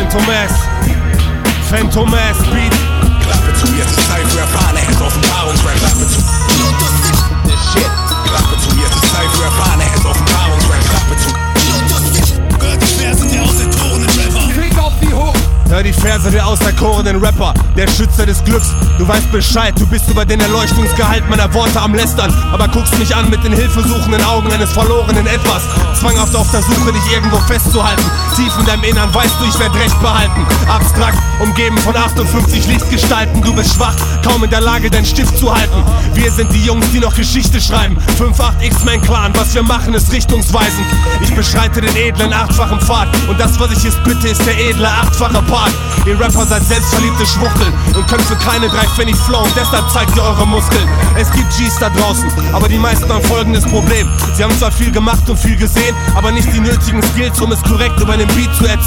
Phantom S Beat. Klappe zu, jetzt ist Zeit für erfahrene Hits, Offenbarungsrap. Klappe zu. Shit. Klappe zu, jetzt ist Zeit für erfahrene Hits, Offenbarungsrap. Klappe zu. Hör die Verse der auserkorenen Rapper. Finger auf die hoch. Hör die Verse der auserkorenen Rapper, der Schützer des Glücks. Du weißt Bescheid, du bist über den Erleuchtungsgehalt meiner Worte am Lästern, aber guckst mich an mit den hilfesuchenden Augen eines verlorenen Etwas. Zwanghaft auf der Suche, dich irgendwo festzuhalten. Tief in deinem Innern weißt du, ich werd Recht behalten. Abstrakt, umgeben von 58 Lichtgestalten. Du bist schwach, kaum in der Lage, deinen Stift zu halten. Wir sind die Jungs, die noch Geschichte schreiben. 5-8 X-Men Clan, was wir machen ist richtungsweisend. Ich beschreite den edlen 8-fachen Pfad, und das, was ich jetzt bitte, ist der edle 8-fache Part. Ihr Rapper seid selbstverliebte Schwuchteln und könnt für keine 3 Pfennig flowen, deshalb zeigt ihr eure Muskeln. Es gibt G's da draußen, aber die meisten haben folgendes Problem: Sie haben zwar viel gemacht und viel gesehen, aber nicht die nötigen Skills, um es korrekt über einen Beat zu erzählen.